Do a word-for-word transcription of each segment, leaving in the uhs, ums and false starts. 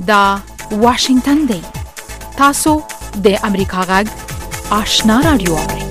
دا واشنگتن دی. تاسو د امریکا غږ آشنا رادیو اورئ.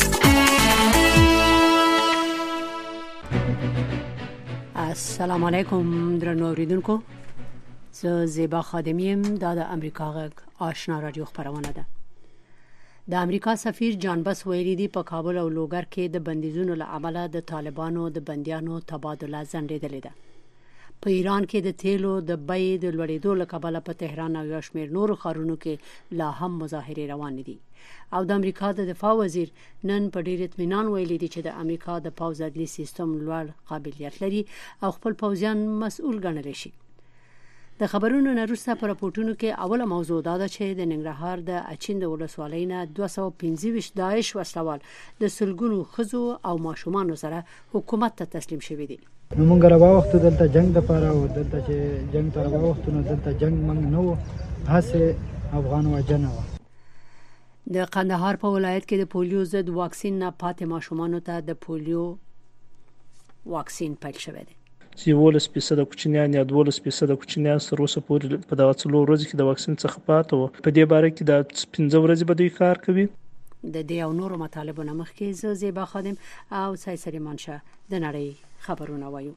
السلام علیکم درنو اوریدونکو، زه زیبا خادمیم. دا د امریکا غږ آشنا رادیو خبرونه ده. د امریکا سفیر جان بس ویلي دی په کابل او لوګر کې د بندیزونو له امله د طالبانو د بندیانو تبادله ځنډېدلې ده. په ایران کې د تیلو د بیې د لوړېدو له کبله په تهران او یو شمېر نورو ښارونو کې لا هم مظاهرې روانې دي او د امریکا د دفاع وزیر نن په ډېر اطمینان ویلي دی چې د امریکا د پوځ عدلي سیستم لوړ قابلیت لري او خپل پوځیان مسؤل ګڼلی شي. د خبرونو نه وروسته په راپورټونو کې اوله موضوع دا ده چې د ننګرهار د اچین د ولسوالۍ نه دوه سوه پنځه ویشت داعش وسلوال د سلګونو ښځو او ماشومانو سره حکومت ته تسلیم شوي دي. نو مونږ روا وخت دلته جنگ د پاره او دلته چې جنگ تر روا وخت نو دلته جنگ مونږ نه و هڅه افغان وجنه و. د قندهار په ولایت کې د پولیو ضد واکسین نه پاتې ماشومانو ته د پولیو واکسین پیل شوی دی. یولس فیصده کوچنیان یا دولس فیصده کوچنیان تر اوسه پورې په دغه څلور ورځې کې د واکسین څخه پاتې وو. په دې باره کې د پنځه ورځې به دوی کار کوي. د دې او نورو مطالبو نه مخکې زه زیبا خادم او سایسری منشه د نړۍ خبرونه وایو.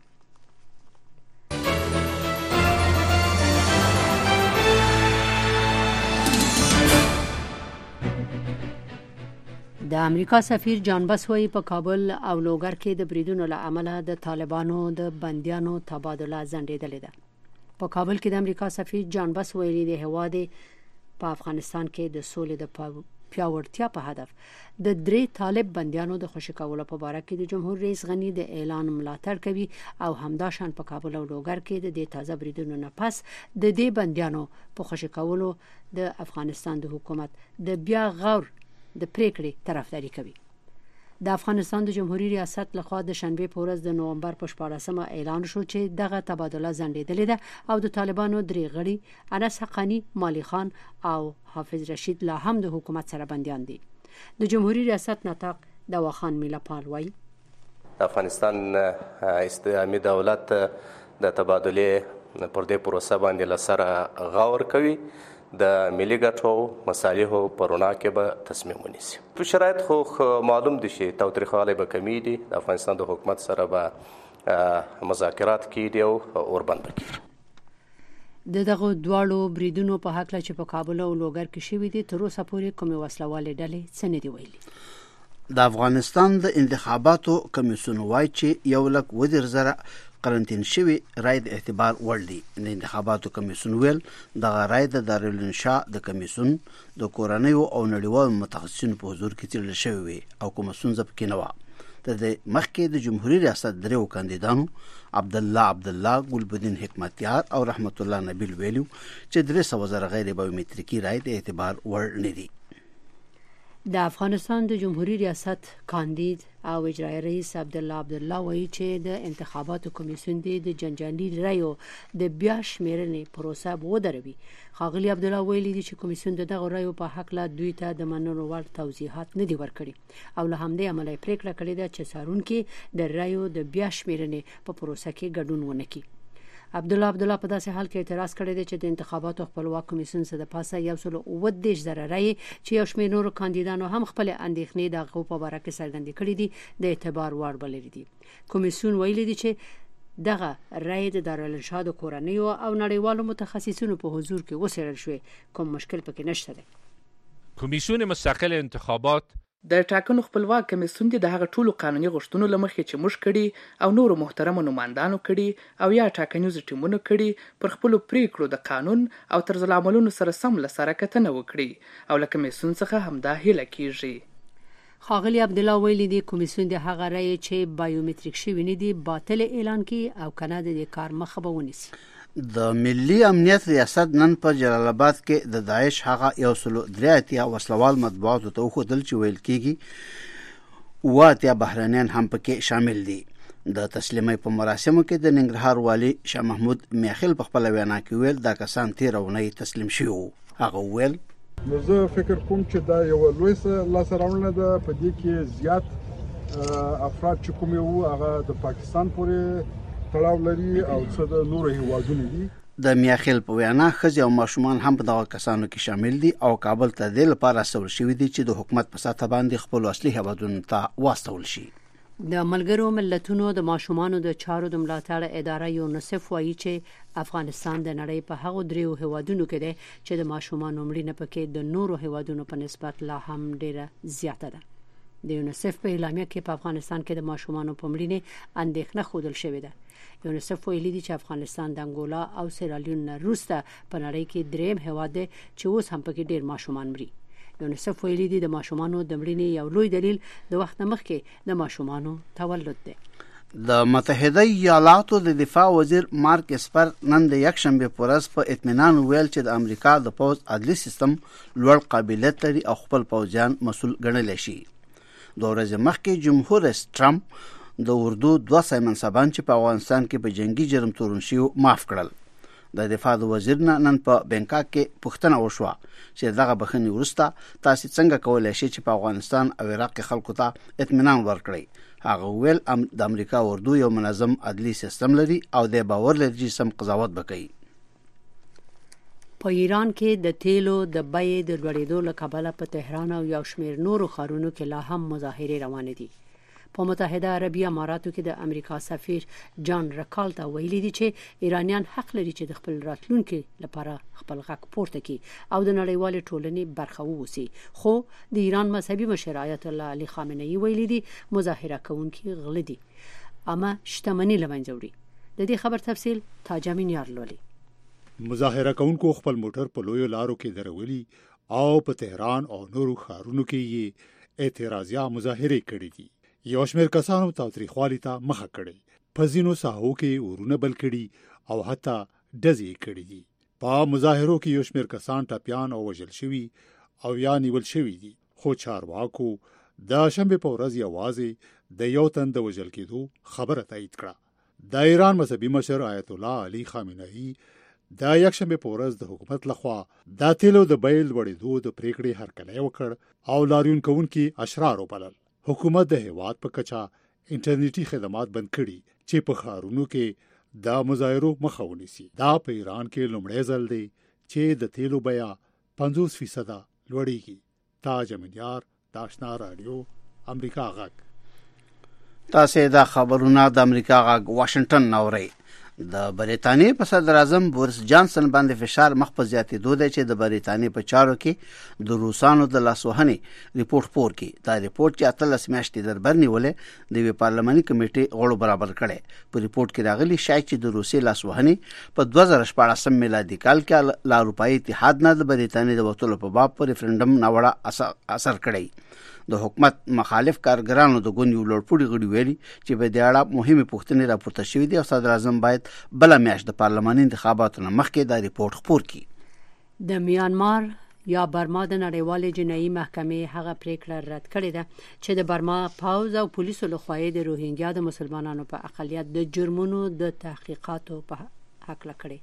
د امریکا سفیر جان بس وایي په کابل او لوګر کې د بریدونو له امله د طالبانو د بندیانو تبادله ځنډېدلې ده. په کابل کې د امریکا سفیر جان بس ویلي دی هیواد په افغانستان کې د سولې د پیاوړتیا په هدف د درې طالب بندیانو د خوشي کولو په باره کې د جمهور رئیس غني د اعلان ملاتړ کوي او همداشان په کابل او لوګر کې د دې تازه بریدونو نه پس د دې بندیانو په خوشي کولو د افغانستان د حکومت د بیا غور د پریکړې طرفداري کوي. د افغانستان د جمهوریت ریاست لخوا د شنبه په ورځ د نومبر په شپاړسمه اعلان شو چې دغه تبادله ځنډېدلې ده او د طالبانو درې غړي انس حقانی، مالی خان او حافظ رشید لا هم د حکومت سره بندیان دي. د جمهوریت ریاست ناطق دواخان میلاپال وایي افغانستان اسلامي دولت د تبادله پر دې پروسه باندې لسره غور کوي. د ملي ګټو مصالحو په رڼا کې به تصمیم ونیسي. په شرایط خو معلوم دي چې تاوتریخوالی به کمی دي. د افغانستان د حکومت سره به مذاکرات کیږي او اوربند به کیږي. د دغه دواړو بریدونو په هکله چې په کابل او لوګر کې شوي دي تر اوسه پورې کومې وسلوالې ډلې څه نه دي ویلي. د افغانستان د انتخاباتو کمیسیون وایي چې یو لک ودر زره قرنطین شوی رای د اعتبار وړ دی. د انتخاباتو کمیسیون ویل دغه رای د دارالانشا د کمیسیون د کورنیو او نړیوالو متخصصینو په حضور کې څېړل شوی وي او کومه ستونزه پکې نه وه. د دې مخکې د جمهوریت ریاست دریو کاندیدانو عبدالله عبدالله، ګلبدین حکمتیار او رحمت الله نبیل ویلو چې درې سوه زره غیر بایومتریکي رای د اعتبار وړ نه دي. د افغانستان د جمهوریت ریاست کاندید او اجرایي رئیس عبدالله عبدالله وایي چې د انتخاباتو کمیسیون د جنجالي رایو د بیا شمیرنې پروسه به ودروي. ښاغلي عبدالله ویلي دي چې کمیسیون د دغه رایو په هکله دوی ته د منلو وړ توضیحات نه دي ورکړي او له همدې امله یې پریکړه کړې ده چې څارونکي د رایو د بیا شمیرنې په پروسه کې ګډون ونه کړي. عبدالله عبدالله په داسې حال کې اعتراض کړی دی چې د انتخاباتو خپلواک کمیسیون څخه د پاسه یو سل اووه دېرش زره رایې چې یو شمېر نورو کاندیدانو هم خپلې اندېښنې د هغو په باره کې څرګندې کړي دي د اعتبار وړ بللي دي. کمیسیون ویلي دي چې دغه رایې د دارالانشا د کورنیو او نړیوالو متخصصینو په حضور کې وڅېړل شوې. کوم مشکل پکې نشته دی. کمیسیون مستقل انتخابات د ټاکنو خپلواک کمیسیون د هغه ټولو قانوني غوښتنو له مخې چې موږ کړي او نورو محترمو نمایندانو کړي او یا ټاکنیزو ټیمونو کړي پر خپلو پریکړو د قانون او طرز العملونو سره سم له سره کتنه وکړي او له کمیسیون څخه همدا هیله کیږي. ښاغلي عبدالله ویلي دی کمیسیون د هغه رایې چې بایومتریک شوي نه دي باطل اعلان کړي او کنه د دې کار مخه به ونیسي. د ملي امنیت ریاست نن په جلال آباد کې د داعش هغه یو سل درې اتیا وسلوال مطبوعاتو ته وښودل چې ویل کېږي اووه اتیا بهرنیان هم پکې شامل دي. د تسلیمۍ په مراسمو کې د ننګرهار والي شاه محمود میاخیل په خپله وینا کې ویل دا کسان تېره اونۍ تسلیم شوي وو. هغه وویل نو زه فکر کوم چې دا یوه لویه لاسته راوړنه ده. په دې کې زیات افراد چې کوم وو هغه د پاکستان پورې تړاو لري او څه د نورو هیوادونو دي. د میاخیل په وینا ښځې او ماشومان هم په دغه کسانو کې شامل دي او کابل ته د لپاره استول شوي دي چې د حکومت په سطح باندې خپل اصلي هیوادونو ته واستول شي. د ملګرو ملتونو د ماشومانو د چارو د ملاتړ اداره یونیسف وایي چې افغانستان د نړۍ په هغو دریو هیوادونو کې دی چې د ماشومانو مړینه پکې د نورو هیوادونو په نسبت لا هم ډیره زیاته ده. د یونیسف په اعلامیه کې په افغانستان کې د ماشومانو په مړینې اندېښنه ښودل شوې ده. یونیسف ویلي دی چې افغانستان د انګولا او سیرالیون نه وروسته په نړۍ کې دریم هیواد دی چې اوس هم پکې ډیر ماشومان مري. یونیسف ویلي دی د ماشومانو د مړینې یو لوی دلیل د وخت مخکې د ماشومانو تولد دی. د متحده ایالاتو د دفاع وزیر مارک اسپر نن د یکشنبه په ورځ په اطمینان ویل چې د امریکا د پوز عدلي سیستم لوړ قابلیت لري او خپل پوځیان مسؤل ګڼلی شي. د ورځې مخکې جمهور رئیس ټرمپ د اردو دوه سوه منصبان چې په افغانستان کې په جنگي جرم تورن شوي معاف کړل. د دفاع د وزیر نه نن په بنکاک کې پوښتنه وشوه چې دغه بخښنې وروسته تاسو څنګه کولی شئ چې په افغانستان او عراق کې خلکو ته اطمینان ورکړئ. هغه ویل د امریکا اردو یو منظم عدلي سیستم لري او د باور لري چې سم قضاوت وکړي. په ایران کې د تیلو د بیې د لوړېدو له کبله په تهران او یو شمېر نورو ښارونو کې لا هم مظاهرې روانې دي. په متحده عربي اماراتو کې د امریکا سفیر جان رکالتا ویلي دي چې ایرانیان حق لري چې د خپل راتلونکي لپاره خپل غږ پورته کړي او د نړیوالې ټولنې برخه واوسي. خو د ایران مذهبي مشر آیت الله علي خامنه‌ای ویلي دي مظاهره کوونکي غله دي اما شتمني له منځه وړي. د دې خبر تفصیل تاجمین یار لولي. مظاهره کوونکو خپل موټر په لویو لارو کې درولي او په تهران او نورو ښارونو کې یې اعتراضیا مظاهره کړې دي. یو شمېر کسانو تاوتریخوالي ته مخه کړې، په ځینو ساحو کې اورونه بل کړي او حتی ډزې کړي دي. په مظاهرو کې یو شمېر کسان ټپیان او وژل شوي او یا نیول شوي دي. خو چارواکو د شنبې په ورځ یوازې د یو تن د وژل کېدو خبره تایید کړه. د ایران مذهبي مشر آیت الله علي خامنه‌ای د یکشنبې په ورځ د حکومت لخوا د تیلو د بیې لوړېدو د پریکړې هرکلی وکړ او لاریون کوونکي اشرار وبلل. حکومت د هیواد په کچه انټرنیټي خدمات بند کړي چې په ښارونو کې د مظاهرو مخه ونیسي. دا په ایران کې لومړی ځل دی چې د تیلو بیه پنځوس فیصده لوړېږي. تاج امینیار د آشنا رادیو امریکا غږ. تاسو دا خبرونه د امریکا غږ واشنگټن نورئ. د بریتانیې په صدر اعظم بوریس جانسن باندې فشار مخ په زیاتېدو دی چې د بریتانیې په چارو کې د روسانو د لاسوهنې ریپورت خپور کړي. دا ریپورت چې اتلس میاشتې دربر نیولې د یوې پارلماني کمیټې غړو برابر کړی. په ریپورت کې راغلي شایي چې د روسیې لاسوهنې په دوه زره شپاړسم میلادي کال کې له اروپایي اتحاد نه د بریتانیې د وتلو په باب په ریفرنډم ناوړه اثر کړی. د حکومت مخالف کارګرانو د ګوند یو لوړپوړي غړي ویلي چې په دې اړه مهمې پوښتنې راپورته شوې دي او صدر اعظم باید بله میاشت د پارلماني انتخاباتو نه مخکې دا ریپورت خپور کړي. د میانمار یا برما د نړیوالې جنایي محکمې هغه پریکړه رد کړې ده چې د برما پوځ او پولیسو لخوا د روهینګیا د مسلمانانو په اقلیت د جرمونو د تحقیقاتو په هکله کړې.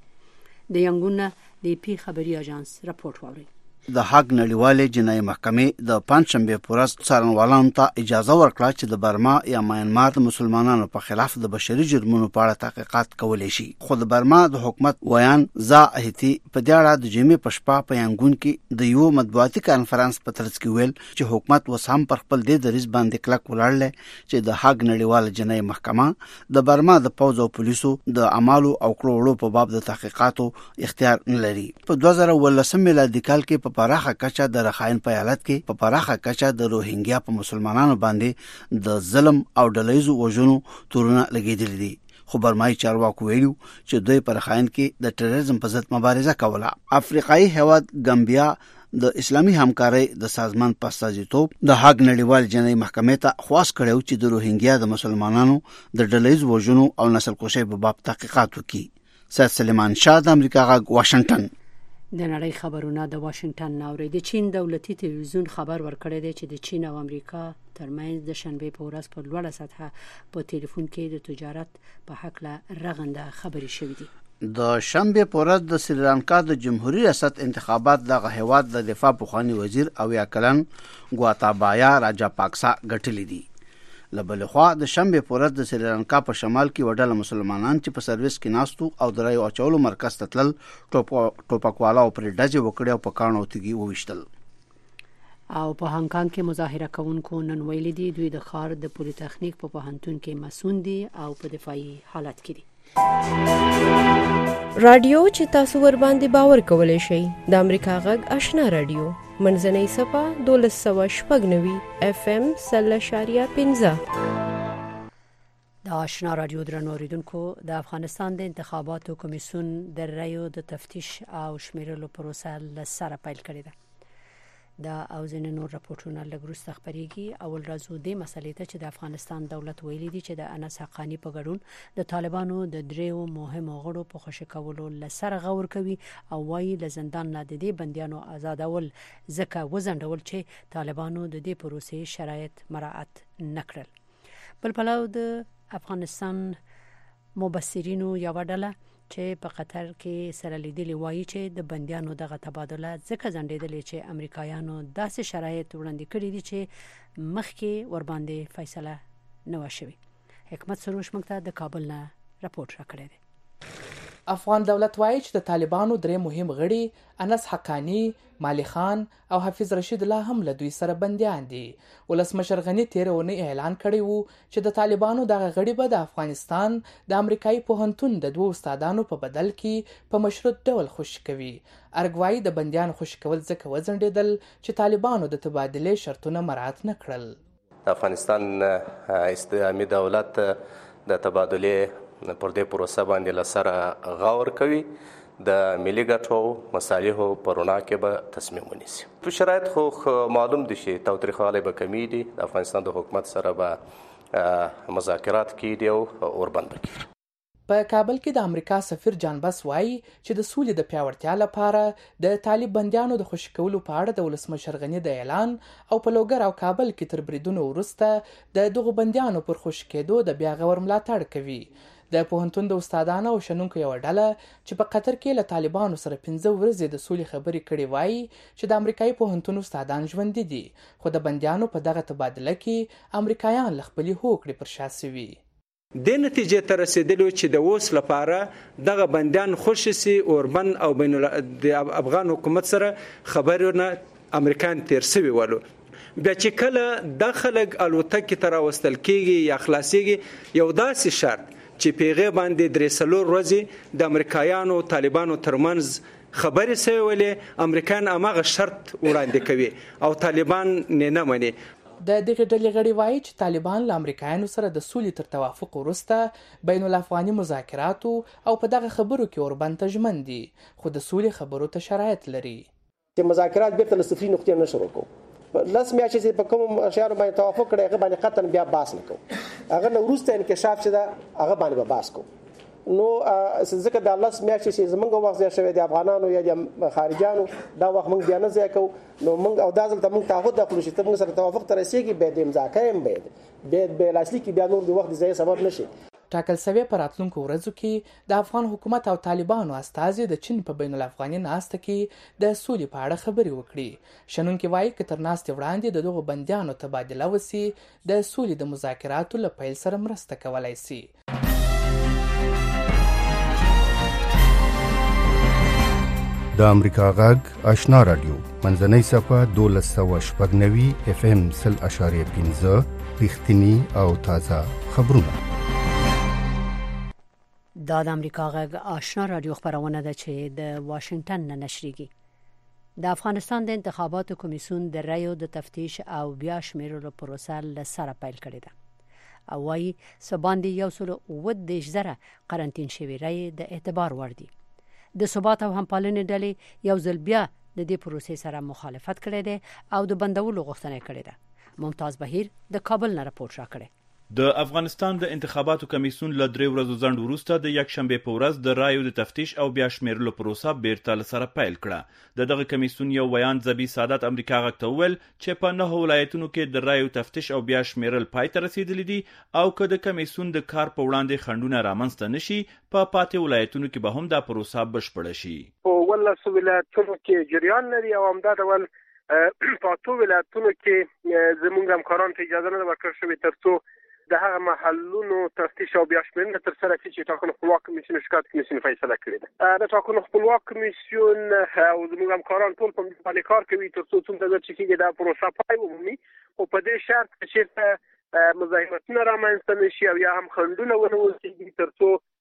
د ینګون د پی خبري اژانس راپورټ واوري. د هاګ نړیوالې جنایي محکمې د پنځشنبه په ورځ څارنوالانو ته اجازه ورکړه چې د برما یا میانمار د مسلمانانو په خلاف د بشري جرمونو په اړه تحقیقات کولی شي. خو د برما د حکومت ویان زا احتی په دې اړه د جمعې په شپه په ینګون کې د یو مطبوعاتي کانفرنس په ترڅ کې ویل چې حکومت اوس هم پر خپل دې دریځ باندې کلک ولاړ دی چې د هاګ نړیواله جنایي محکمه د برما د پوځ او پولیسو د اعمالو او کړو وړو په باب د تحقیقاتو اختیار نه لري. په دوه زره اوولسم میلادي کال کې په پراخه کچه د رخاین په ایالت کې په پراخه کچه د روهینګیا په مسلمانانو باندې د ظلم او ډلهیزو وژنو تورونه لګېدلي دي. خو برمایي چارواکو ویلو چې دوی په رخاین کې د ټیرریزم په ضد مبارزه کوله. افریقایي هیواد ګامبیا د اسلامي همکارۍ د سازمان په استازیتوب د هاګ نړیوال جنایي محکمې ته خواست کړی چې د روهینګیا د مسلمانانو د ډلهیزو وژنو او نسل کشۍ په باب تحقیقات وکړي. سید سلیمان شاه د امریکا غږ واشنگټن. د نړۍ خبرونه د واشنگټن ناوړي. د چین دولتي تلویزیون خبر ورکړی دی چې د چین او امریکا ترمنځ د شنبې په ورځ په لوړه سطحه په ټلیفون کې د تجارت په هکله رغنده خبرې شوې دي. د شنبې په ورځ د سریلانکا د جمهوریت ریاست انتخابات دغه هیواد د دفاع پخوانی وزیر او یا کلن ګواتابایا راجا پاکسا ګټلې دي. لبل خوا د شنبه پورز د سریلانکا په شمال کې وډاله مسلمانان چې په سرویس کې ناستو او د رایو اچولو مرکز ته تلل ټوپکوالا او پر ډزې وکړي او په کانو تیږي وویشتل. او په هانګ کانګ کې مظاهره کوونکو نن ویلي دي دوی د ښار د پولیټیکنیک په پوهنتون کې مسؤل دي او په دفاعي حالت کې دي. رادیو چې تاسو ور باندې باور کولای شئ د امریکا غږ آشنا رادیو منځنۍ صفه دولس سوه شپږ نوي اف ام سل اشاریه پنځه. د آشنا رادیو درنو اوریدونکو د افغانستان د انتخاباتو کمیسیون د رایو د تفتیش او شمیرلو پروسه له سره پیل کړې ده. دا او ځینې نور راپورټونه لږ وروسته خپریږي. اول راځو دې مسلې ته چې د افغانستان دولت ویلي دي چې د انس حقانی په ګډون د طالبانو د دریو مهمو غړو په خوشي کولو لسره غور کوي او وايي له زندان نه د دې بنديانو آزادول ځکه وزندول چې طالبانو د دې پروسې شرایط مراعات نکړل. بل پلو د افغانستان مبصرینو یو ډله چې په قطر کې سره لیدلي وایي چې د بندیانو دغه تبادله ځکه ځنډېدلې چې امریکایانو داسې شرایط وړاندې کړي دي چې مخکې ور باندې فیصله نه و شوې. حکمت سروش موږ ته د کابل نه راپورټ راکړی دی. افغان دولت وایي چې د طالبانو درې مهم غړي انس حقانی، مالی خان او حفیظ رشید الله هم له دوی سره بندیان دي. ولسمشر غنی تېره اونۍ اعلان کړی وو چې د طالبانو دغه غړي به د افغانستان د امریکایي پوهنتون د دوو استادانو په بدل کې په مشروط ډول خوشي کوي. ارګ د بندیان خوشي کول ځکه وځنډېدل چې طالبانو د تبادلې شرطونه مراعات نه کړل. د افغانستان اسلامي دولت د تبادلې پر دې پروسه باندې لسره غور کوي. د ملي ګټو مصالحو په رڼا کې به تصمیم ونیسي. په شرایط خو معلوم دي چې تاوتریخوالی به کمی دي. د افغانستان د حکومت سره به مذاکرات کیږي او اوربند به کیږي. په کابل کې د امریکا سفیر جان بس وایي چې د سولې د پیاوړتیا لپاره د طالب بندیانو د خوشي کولو په اړه د ولسمشر غني د اعلان او په لوګر او کابل کې تر بریدونو وروسته د دغو بندیانو پر خوشي کېدو د بیا غور ملاتړ کوي. د پوهنتون د استادانو او شنونکو یو ډله چې په قطر کې له طالبانو سره پنځه ورځې د سولې خبرې کړې وایي چې د امریکایي پوهنتون استادان ژوندي دي، خو د بندیانو په دغه تبادله کې امریکایان له خپلې هوکړې پر شا سوي. د نتیجې ته رسیدلو چې د اوس لپاره دغه بندیان خوشي سي اوربند او بین د افغان حکومت سره خبرونه امریکایان تیر سوي ولو. بیا چې کله د خلک الوتکې ته راوستل کېږي یا خلاصېږي، یو داسې شرط چې پیغه باندې درې څلور ورځې د امریکایانو طالبانو ترمنځ خبرې سوي ولې امریکایان هماغه شرط وړاندې کوي او طالبان نه مني. د دغه ډلې غړي وایي چې طالبان له امریکایانو سره د سولې تر توافق وروسته بین الافغاني مذاکراتو او په دغه خبرو کې اوربند ته ژمن دي، خو د سولې خبرو ته شرایط لري. چې مذاکرات بیرته له صفري نقطې نه شروع کوو. لس میاشتې چې په کوم اشیاء باندې توافق کړی هغه باندې قطعا بیا باس نه کوو. هغه نه وروسته انکشاف چې دا هغه باندې به باس کوو. نو ځکه دا لس میاشتې چې زمونږ وخت ځای شوی د افغانانو یا د خارجیانو دا وخت موږ بیا نه ځای کوو. نو موږ او دا ځل ته موږ تعهد وکړو چې ته موږ سره توافق ته رسېږي، بیا د امضا کویم باید بیا لاسلیک بیا نور د وخت د ځای سبب نشي. ټاکل سوی په راتلونکو ورځو کې د افغان حکومت او طالبانو استازي د چین په بین الافغاني ناسته کې د سولې په اړه خبرې وکړي. شنونکي وایي که تر ناستې وړاندې د دغو بندیانو تبادله وسي، د سولې د مذاکراتو له پیل سره مرسته کولای سي. د امریکا غږ آشنا رادیو منځنۍ صفه دولس سوه شپږ نوي اف ام سل اشاریه پنځه رښتینی او تازه خبرونه. دا د امریکا غږ آشنا رادیو خبرونه ده چې د واشنگټن نه نشریږي. د افغانستان د انتخاباتو کمیسیون د رایو د تفتیش او بیا شمیرلو پروسه له سره پیل کړې ده او وايي سباندې یو سل اووه دېرش زره قرنطین شوي رای د اعتبار وړ دي. د ثبات او همپالنې ډلې یو ځل بیا د دې پروسې سره مخالفت کړی دی او د بندولو غوښتنه کړې ده. ممتاز بهیر د کابل نه راپورټ راکړی. د افغانستان د انتخاباتو کمیسیون له درې ورځو ځنډ وروسته د یکشنبه په ورځ د رایو د تفتیش او بیا شمیرلو پروسه بیرته له سره پیل کړه. د دغه کمیسیون یو ویان ذبی سعادت امریکا غږ ته وویل چې په نهه ولایتونو کې د رایو تفتیش او بیا شمیرل پای ته رسیدلی دي او که د کمیسیون د کار په وړاندې خنډونه رامنځته نشي، په پا پاتې ولایتونو کې به هم دا پروسه بشپړه شي. په ولسو ولایتونو کې جریان لري او همدا ډول په اتو ولایتونو کې زموږ همکارانو ته اجازه نه ورکړل شوې ترڅو د هغه محلونو تفتیش او بیا شمېرنه ترسره کړي چې ټاکنو خپلواک کمیسیون شکایت کمیسیون فیصله کړې ده. د ټاکنو خپلواک کمیسیون او زموږ همکاران ټول په دې باندې کار کوي تر څو څومره چې کېږي دا پروسه پای ومومي، او په دې شرط چې چېرته مزاحمتونه رامنځته نه شي او یا هم خنډونه ونه اوسېږي تر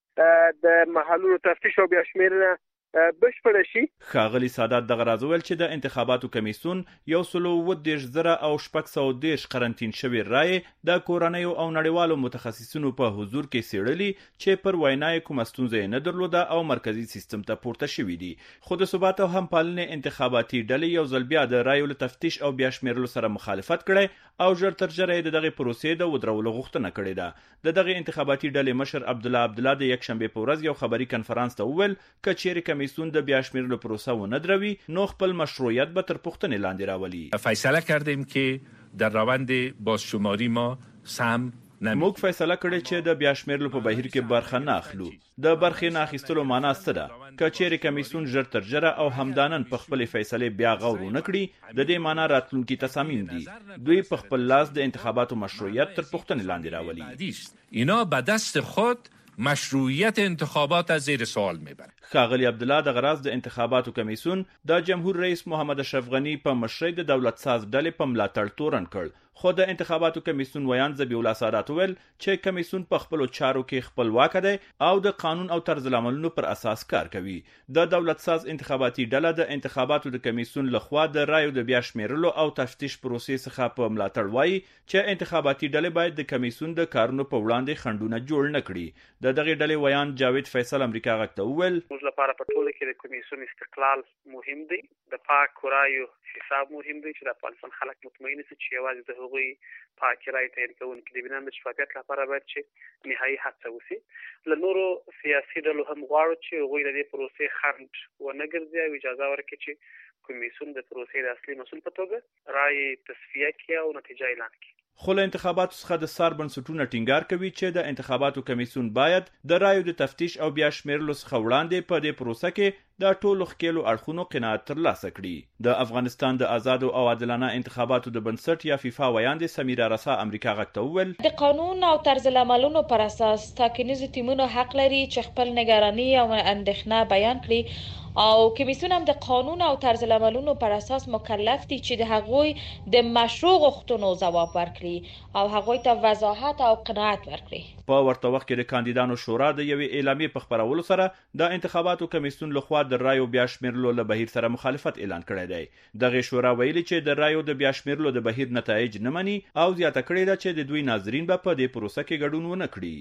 څو د محلونو تفتیش او بیا شمېرنه بشپړه شي. ښاغلي سادات دغه راز وویل چې د انتخاباتو کمیسیون یو سل اووه دېرش زره او شپږ سوه دېرش قرنطین شوې رایې د کورنیو او نړیوالو متخصصینو په حضور کې څېړلي چې پر وینا یې کومه ستونزه یې نه درلوده او مرکزي سیستم ته پورته شوي دي. خو د ثبات او همپالنې انتخاباتي ډلې یو ځل بیا د رایو له تفتیش او بیا شمېرلو سره مخالفت کړی او ژر تر ژره یې د دغې پروسې د ودرولو غوښتنه کړې ده. د دغې انتخاباتي ډلې مشر عبدالله عبدالله د یکشنبې په ورځ یو خبري کنفرانس ته وویل که چیرې کمیسیون د بیا شمېرلو پروسه ونه دروي نو خپل مشروعیت به تر پوښتنې لاندې راولي. فیصله کردیم که در روند بازشماری ما سهم موږ فیصله کړې چې د بیا شمېرلو په بهیر کې برخه نه اخلو. د برخې نه اخیستلو معنا څه ده؟ که چیرې کمیسیون ژر تر ژره او همدانن په خپلې فیصلې بیا غور ونه کړي د دې معنا راتلونکي تصامیم دي. دوی په خپل لاس د انتخاباتو مشروعیت تر پوښتنې لاندې راولي. اینا به دست خود مشروعیت انتخابات از زیر سوال میبرد. ښاغلي عبدالله د غراز د انتخاباتو کمیسیون د جمهور رئیس محمد اشرف غنی په مشرۍ د دولت ساز ډلې په ملاتړ تورن کړ. خو د انتخاباتو کمیسیون ویان ذبیح الله سادات وویل چې کمیسیون په خپلو چارو کې خپلواک دی او د قانون او طرز العملونو پر اساس کار کوي. د دولت ساز انتخاباتي ډله د انتخاباتو د کمیسیون لخوا د رایو د بیا شمېرلو او تفتیش پروسې څخه په ملاتړ وایي چې انتخاباتي ډلې باید د کمیسیون د کارونو په وړاندې خنډونه جوړ نه کړي. د دغې ډلې ویان جاوید فیصل امریکا غږ ته وویل موږ لپاره په ټوله کې د کمیسیون استقلال مهم دی، د پاک رایو حساب مهم دی چې د افغانستان خلک مطمئن شي چې یوازې د هغوی پاک رای تعیین کوونکي د بنان د شفافیت لپاره باید چې نهایي هڅه وشي. له نورو سیاسي ډلو هم غواړو چې هغوی د دې پروسې خنډ ونه ګرځي او اجازه ورکړي چې کمیسیون د پروسې د اصلي مسؤل په توګه رای تصفیه کړي او نتیجه اعلان کړي. خو له انتخاباتو څخه د سار بنسټونه ټینګار کوي چې د انتخاباتو کمیسیون باید د رایو د تفتیش او بیا شمېرلو څخه وړاندې په دې پروسه کې د ټولو ښکېلو اړخونو قناعت ترلاسه کړي. د افغانستان د آزادو او عادلانه انتخاباتو د بنسټ یا فیفا ویاندې سمیرا رسا امریکا غږ ته وویل د قانون او طرز العملونو پر اساس ټاکنیزو ټیمونو حق لري چې خپل نگرانی او اندېښنه بیان کړي او کمیسیون هم د قانون او طرز العملونو پر اساس مکلف دي چې د هغوی د مشروع غوښتنو ځواب ورکړي او هغوی ته وضاحت او قناعت ورکړي. په ورته وخت کې د کاندیدانو شورا د یوې اعلامیې په خپرولو سره د انتخاباتو کمیسیون لخوا د رایو بیا شمېرلو له بهیر سره مخالفت اعلان کړی دی. دغه شورا ویلي چې د رایو د بیا شمېرلو د بهیر نتایج نه مني او زیاته کړې ده چې د دوی ناظرین به په دې پروسه کې ګډون ونه کړي.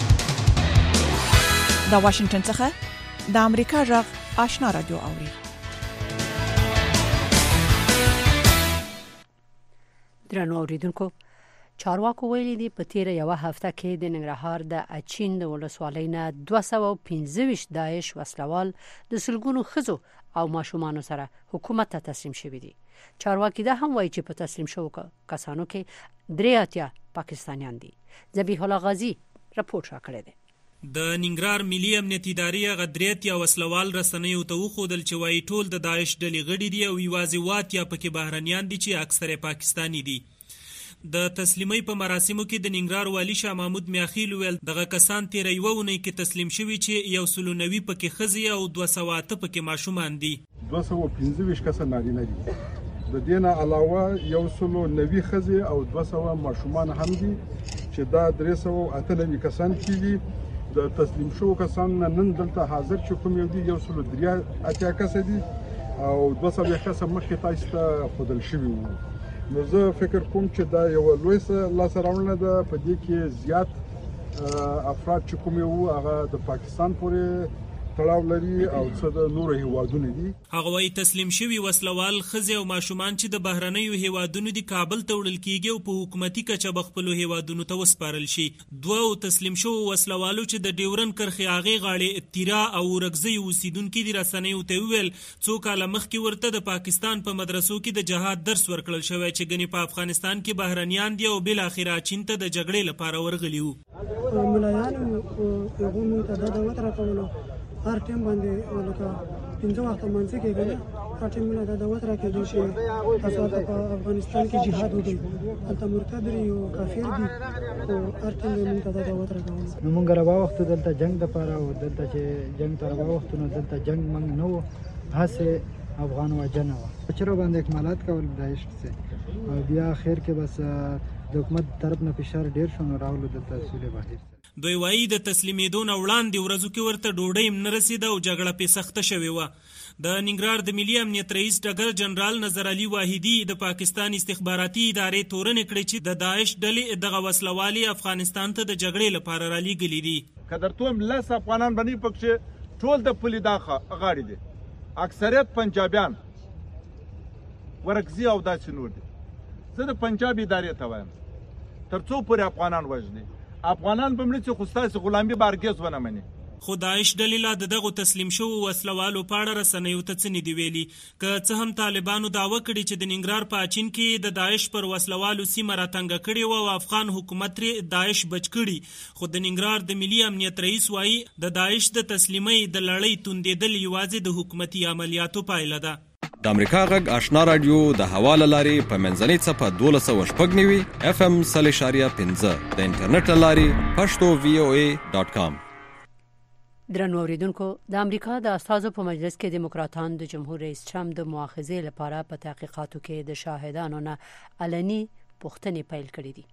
د واشنگټن څخه د امریکا غږ آشنا رادیو اوري. درنو اوریدونکو، چارواکو ویلي دي په تیره یوه هفته کې د ننګرهار د اچین د ولسوالۍ نه دوه سوه او پنځه ویشت داعش وسلوال د سلګونو ښځو او ماشومانو سره حکومت ته تسلیم شوي دي. چارواکي دا هم وایي چې په تسلیم شوو کسانو کې درې اتیا پاکستانیان دي. ذبیح الله غازي راپورټ راکړی دی. د ننګرهار ملي امنیتي ادارې غدریت یا وسلوال رسنیو ته وښودل چې وایي ټول د داعش ډلې غړي دي او یوازې واتیا پکې بهرنیان دي چې اکثره پاکستانی دي. د تسلیمۍ په مراسمو کې د ننګرهار والی شاه محمود میاخیل ویل دغه کسان تیر یو ونې کې تسلیم شوي چې یو سل نوي پکې ښځې او دوه سوه اته پکې ماشومان دي. دوه سوه پنځه ویشت کسه نارینه دي، د دې نه علاوه یو سل نوي ښځې او دوه سوه ماشومان هم دي چې دا درې سوه اته نوي کسان کېږي. د تسلیم شوو کسانو نه نن دلته حاضر چې کوم یو دي یو سل درې اتیا کسه دي او دوه څلوېښت کسه مخکې تاسو ته ښودل شوي وو. نو زه فکر کوم چې دا یوه لویه لاسته راوړنه ده. په دې کې زیات افراد چې کوم وو هغه د پاکستان پورې تړاو لري او څه د نورو هیوادونو دي. هغه وايي تسلیم شوي وسلوال ښځې او ماشومان چې د بهرنیو هیوادونو دي کابل ته وړل کیږي او په حکومتي کچه به خپلو هیوادونو ته وسپارل شي. دوه تسلیم شوو وسلوالو چې د ډیورن کرښې هغې غاړې تیرا او ورکزۍ اوسیدونکي دي رسنیو ته وویل څو کاله مخکې ورته د پاکستان په مدرسو کې د جهاد درس ورکړل شوی چې ګنې په افغانستان کې بهرنیان دي او بالاخره چین ته د جګړې لپاره ورغلي وو. ملایانو هغوی ته دا دعوت راکولو هر ټیم باندې لکه پنځه وخته منځ کې کنه هر ټیمونه د دعوت راکړي چې تاسو ته په افغانستان کې جهاد وکړي البته مرتد یو کافر دي او هر ټیم موږ ته د دعوت راکړي نو موږ را وخت دلته جنگ د پاره او دلته چې جنگ تر وخت نو دلته جنگ موږ نو هڅه افغان وجنه و چیرې باندې اکمالات کول دایښ څه بیا اخر کې بس د حکومت طرف نه فشار ډیر شونه راولو د تحصیل بهیر دوی وایي د تسلیمېدو نه وړاندې ورځو کې ورته ډوډۍ هم نه رسېده او جګړه پې سخته شوې وه. د ننګرهار د ملي امنیت رئیس ډګر جنرال نظر علي واحدي د پاکستان استخباراتي ادارې تورنې کړې چې د داعش ډلې دغه وسلوالې افغانستان ته د جګړې لپاره رالیږلي دي. که درته ووایم لس افغانان به نه پکښې ټول د پولې دا غاړې دي، اکثریت پنجابیان ورکزي او داسې نور دي. زه د پنجاب ادارې ته وایم تر څو پورې افغانان وژني افغانان به مړه چې خو ستاسې غلامي به هرګز ونه مني. خو داعش ډلې لا د دغو تسلیم شوو وسلوالو په اړه رسنیو ته څه نه دي ویلي. که څه هم طالبانو دعوه کړې چې د ننګرهار په اچین کې د داعش پر وسلوالو سیمه راتنګه کړې وه او افغان حکومت ترې داعش بچ کړي، خو د ننګرهار د ملي امنیت رئیس وایي د داعش د تسلیمۍ د لړۍ توندېدل یوازې د حکومتي عملیاتو پایله ده. د امریکا غږ آشنا رادیو د هوا له لارې په منځنۍ څپه دولس سوه شپږ نوي اف ام سل اشاریه پنځه د انټرنیټ له لارې پښتو وی او ای ډاټ کام. درنو اوریدونکو، د امریکا د استازو په مجلس کې دیموکراتان د جمهور رئیس ټرمپ د مؤاخذې لپاره په تحقیقاتو کې د شاهدانو نه علني پوښتنې پیل کړې دي.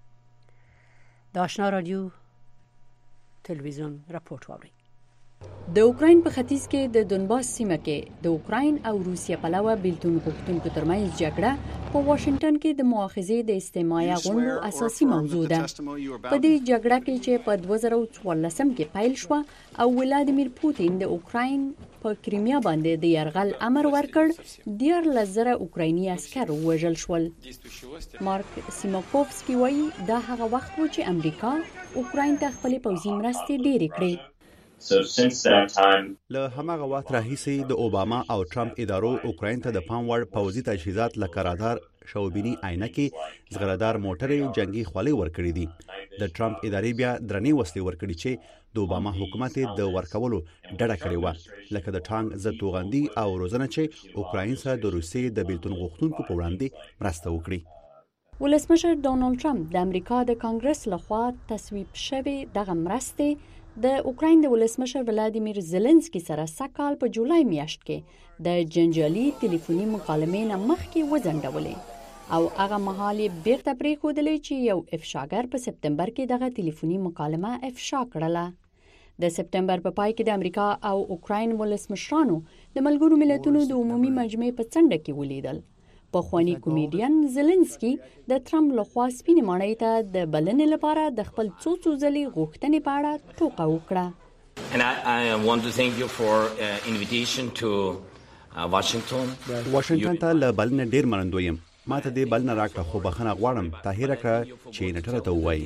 د آشنا رادیو تلویزیون راپورټ واورئ. د اوکراین په ختیځ کې د دونباس سیمه کې د اوکراین او روسیې پلوه بیلتون غوښتونکو ترمنځ جګړه په واشنگټن کې د مؤاخذې د استماعي غونډو اساسي موضوع ده. په دې جګړه کې چې په دوه زره څوارلس کې پیل شو او ولادیمیر پوتین د اوکراین په کریمیا باندې د یرغل امر ورکړ، دیارلس زره اوکرایني عسکر وژل شول. مارک سیماکوفسکي وایي دا هغه وخت و چې امریکا اوکراین ته خپلې پوځي مرستې ډېرې کړې. So since that time له هماغه وخت راهیسې د اوباما او ټرمپ ادارو اوکراین ته د پام وړ پوځي تجهیزات لکه رادار، شوبینی عینکې، زغردار موټرې، جنگي خولۍ ورکړې دي. د ټرمپ ادارې بیا درنې وسلې ورکړي چې د اوباما حکومت د ورکولو ډډه کړې و، لکه د ټانک ضد توغندي او روزنه چې اوکراین سره د روسیې د بیلتون غوښتونکو په وړاندې مرسته وکړي. ولسمشر ډونالد ټرمپ د امریکا د کانګرس لخوا تصویب شوی دغه مرستې د اوکراین د ولسمشر ولادیمیر زيلنسکي سره سکهال په جولای میاشت کې د جنجالي ټلیفوني مکالمې نه مخکې وځنډولې او هغه مهال بیرته پریښودلې چې یو افشاګر په سپتمبر کې دغه ټلیفوني مکالمه افشا کړله. د سپتمبر په پای کې د امریکا او اوکراین ولسمشرانو د ملګرو ملتونو د عمومي مجمع په څنډه کې ولیدل. پخوانی کمیډین زيلنسکي د ټرمپ لخوا سپینې ماڼۍ ته د بلنې لپاره د خپل څو څو ځلې غوښتنې په اړه ټوکه وکړه. And I, I want to thank you for uh, invitation to uh, Washington. واشنگټن ته له بلنې ډیر منندوی یم. ما ته دې بلنه راکړه خو بخښنه غواړم طاهره کړه چې نټره ته وایي.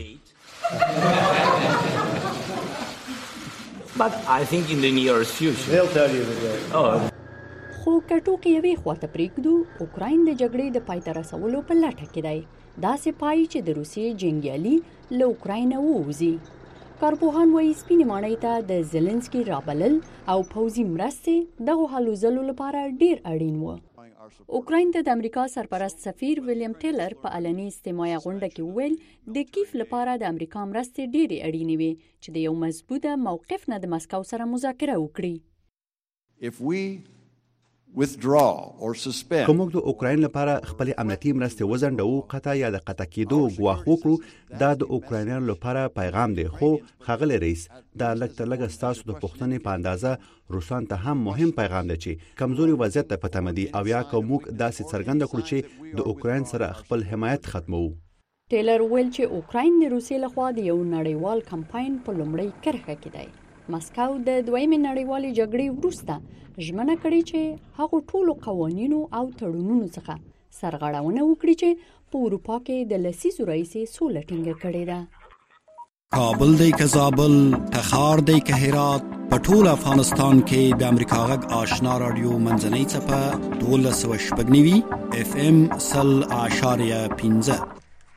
But I think in the near future they'll tell you the day. Oh. خو کټوکې یوې خواته پریږدو، اوکراین د جګړې د پای ته رسولو په لټه کې دی. داسې پای چې د روسیې جنګیالي له اوکراین ووځي. کارپوهان وایي سپینې ماڼۍ ته د زيلنسکي رابلل او پوځي مرستې دغه هلو ځلو لپاره ډیر اړین و. اوکراین ته د امریکا سرپرست سفیر ویلیام ټیلر په علني استماعي غونډه کې وویل د کیف لپاره د امریکا مرستې ډېرې اړینې وي چې د یو مضبوطه موقف نه د مسکو سره مذاکره وکړي. If we withdraw or suspend کومه د اوکراین لپاره خپل امنیتي مرستې وزندو قطع یا د قطع کېدو غواخ وکړو، دا د اوکراینانو لپاره پیغام دی. خو خغل رئیس دا لکه لګ استاسو د پښتنې په اندازه روسان ته هم مهم پیغام دی چې کمزوري وضعیت ته پته مدي او یا کومک داسې څرګند کړو چې د اوکراین سره خپل حمایت ختمو. ټیلر ویل چې اوکراین د روسیې لخوا د یو نړیوال کمپاین په لومړۍ کرښه کې دی. مسکو د دویمې نړیوالې جګړې وروسته ژمنه کړې چې هغه ټولو قوانینو او تړونونو څخه سرغړونه وکړي چې په اروپا کې د لسیزو راهیسې سوله ټینګه کړې ده. کابل دی که زابل، تخار دی که هرات، په ټول افغانستان کې د امریکا غږ آشنا رادیو منځنۍ څپه دولس سوه شپږ نوي اف ام سل اشاریه پنځه.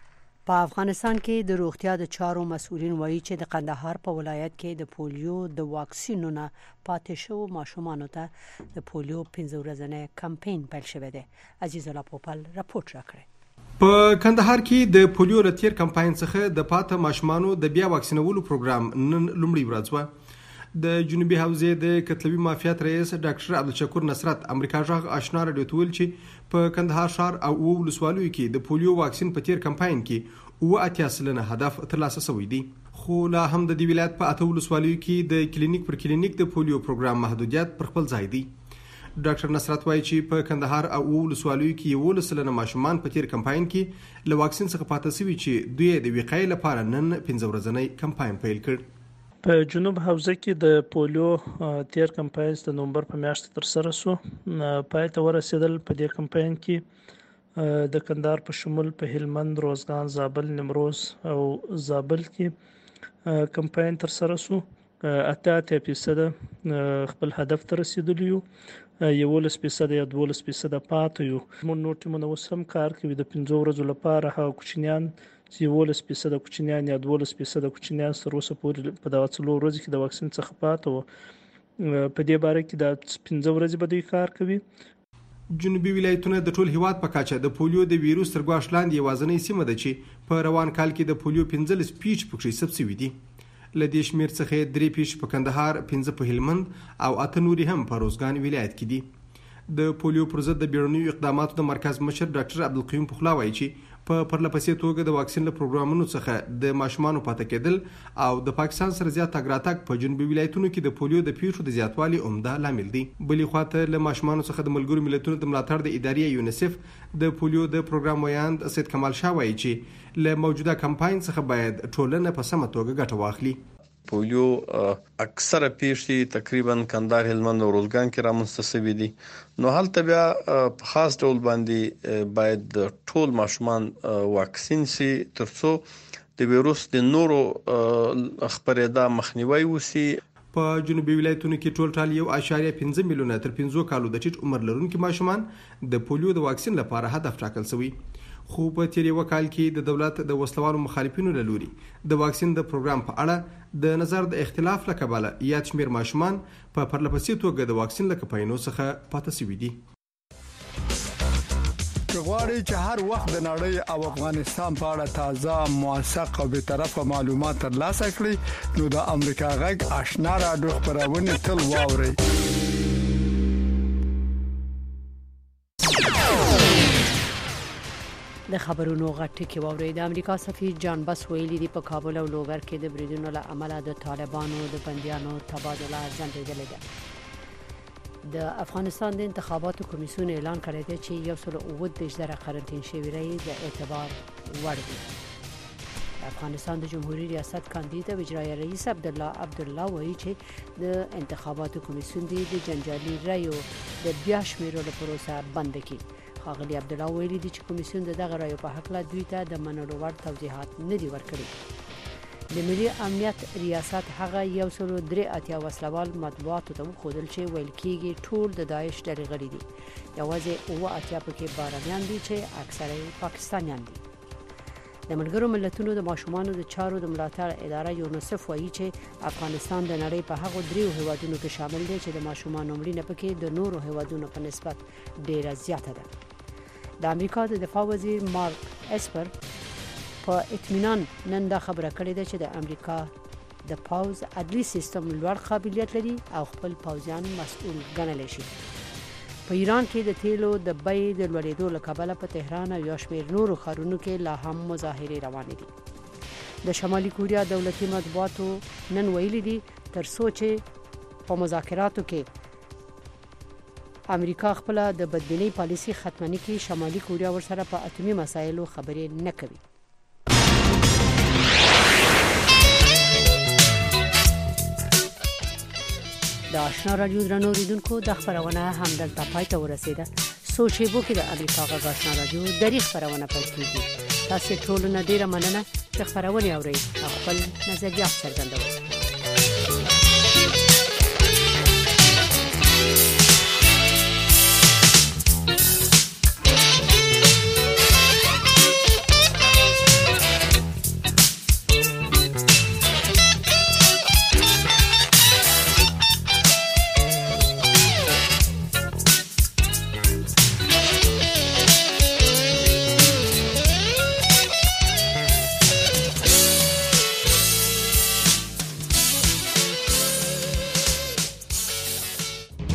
په افغانستان کې د روغتیا د چارو مسؤلین وایي چې د قندهار په ولایت کې د پولیو د واکسینونو پاتې شوو ماشومانو ته د پولیو پنځه ورځنی کمپاین پیل شوی دی. عزیز الله پوپل راپورټ راکړی. په کندهار کې د پولیو لتیر کمپاین څخه د پاتې ماشومانو د بیا واکسینولو پروګرام نن لومړی ورځ و. د جنوبي حوزې د کتلوي مافیات رئیس ډاکټر عبدالشکور نصرت امریکا غږ آشنا راډیو ته ویل چې په کندهار ښار او اوو ولسوالیو کې د پولیو واکسین په تیر کمپاین کې اووه اتیا سلنه هدف ترلاسه شوی دی. خو لا هم د دې ولایت په اته ولسوالیو کې د کلینیک پر کلینیک د پولیو پروګرام محدودیت پر خپل ځای دی. ډاکټر نصرت وایي چې په کندهار او اوو ولسوالیو کې یولس سلنه ماشومان په تیر کمپاین کې له واکسین څخه پاتې شوي چې دوی د وقایې لپاره نن پنځه ورځنی کمپاین پیل کړ. په جنوب حوزه کې د پولیو تیر کمپاین د نومبر په میاشت تر سره شو. پای ته ورسېدل. په دې کمپاین کې د کندهار په شمول په هلمند، روزګان، زابل، نیمروز او زابل کې کمپاین تر سره شو. اته اتیا فیصد خپل هدف ته رسیدلی یو. یولس فیصد یا دولس فیصد پاتې یو. موږ نور ټیمونه اوس هم کار کوي د پنځو ورځو لپاره. هغه کوچنیان یولس فیصد کوچنیان یا دولس فیصد کوچنیان تر اوسه پورې په دغه څلور ورځې کې د واکسین څخه پاتې وو. په دې باره کې د پنځه ورځې به دوی کار کوي. جنوبي ولایتونه د ټول هیواد په کچه د پولیو د ویروس تر ګواښ لاندې یوازینۍ سیمه ده چې په روان کال کې د پولیو پنځلس پیچ پکې ثبت شوي دي. له دې شمېر څخه درې پیچ په کندهار، پنځه په هلمند او اته نورې هم په روزګان ولایت کې دي. د پولیو پر ضد د بیړنیو اقداماتو د مرکز مشر ډاکټر عبدالقیوم پخلا وایي چې په پرله پسې توګه د واکسین له پروګرامونو څخه د ماشومانو پاتې کېدل او د پاکستان سره زیات تګ راتګ په جنوبي ولایتونو کې د پولیو د پیښو د زیاتوالي عمده لامل دی. بلې خواته له ماشومانو څخه د ملګرو ملتونو د ملاتړ د ادارې یونیسف د پولیو د پروګرام ویاند سید کمال شاه وایي چې له موجوده کمپاین څخه باید ټولنه په سمه توګه ګټه واخلي. پولیو اکثره پیښې تقریبا کندهار، هلمند او روزګان کې رامنځته شوي دي. نو هلته بیا په خاص ډول باندې باید ټول ماشومان واکسین شي ترڅو د ویروس د نورو خپرېدا مخنیوي وشي. په جنوبي ولایتونو کې ټول ټال یو اشاریه پنځه میلیونه تر پنځو کالو د ټیټ عمر لرونکي ماشومان د پولیو د واکسین لپاره هدف ټاکل شوی. خو په تیر یو کال کې د دولت د وسلوالو مخالفینو له لوري د واکسین د پروګرام په اړه د نظر د اختلاف له کبله یاد شمیر ماشومان په پرله پسې توګه د واکسین له کمپاینونو څخه پاتې شوي دي. غواړئ چې هر وخت د نړۍ او افغانستان په اړه تازه، موثق او بی‌طرفه معلومات ترلاسه کړئ نو د امریکا غږ آشنا راډیو خبرونه تل واورئ. د خبرونو غټکی واوري. د امریکا سفیر جان بس ویلي دی په کابل او لوګر کې د بریدونو له امله د طالبانو د بنديانو تبادله ځنډېدلې ده. د افغانستان د انتخاباتو کمیسیون اعلان کړی دی چې یو سل اووه دېرش زره قرنطین شوي رئیس د اعتبار وړ دي. د افغانستان د جمهوریت ریاست کاندید او اجرایي رئیس عبدالله عبدالله وایي چې د انتخاباتو کمیسیون د جنجالي رایو د بیا شمیرلو پروسه بند کړي. خاغلی عبدالله ویلي دی چې کمیسیون د دغه رایو په حق له دوی ته د منلو وړ توضیحات نه دي ورکړي. د ملي امنیت ریاست هغه یو سل درې اتیا وسلوال مطبوعاتو ته وښودل چې ویل کېږي ټول د داعش ډلې غړي دي. یوازې اووه اتیا پکې بهرنیان دي چې اکثره پاکستانیان دي. د ملګرو ملتونو د ماشومانو د چارو د ملاتړ اداره یونیسف وایي چې افغانستان د نړۍ په هغو دریو هیوادونو کې شامل دی چې د ماشومانو مړینه پکې د نورو هیوادونو په نسبت ډیره زیاته ده. د امریکا د دفاع وزیر مارک اسپر په اطمینان نن دا خبره کړې ده چې د امریکا د پاوز عدلي سیستم لوړ قابلیت لري او خپل پاوزیان مسؤل ګڼلی شي. په ایران کې د تیلو د بیې د لوړېدو له کبله په تهران او یو شمېر نورو ښارونو کې لا هم مظاهرې روانې دي. د شمالي کوریا دولتي مطبوعاتو نن ویلي دي تر څو چې په مذاکراتو کې امریکا خپل د بدبینۍ پالیسي ختمنی کې شمالي کوریا ورسره په اټومي مسایلو خبرې نه کوي. د آشنا رادیو درنو اوریدونکو د خبرونه همدلته پای ته ورسیده. سوچېبو کې د امریکا غږ آشنا رادیو د خبرونه پیل کیږي. تاسو ټول نه ډیره مننه چې خبرونه اورئ او خپل نظریات څرګندوئ.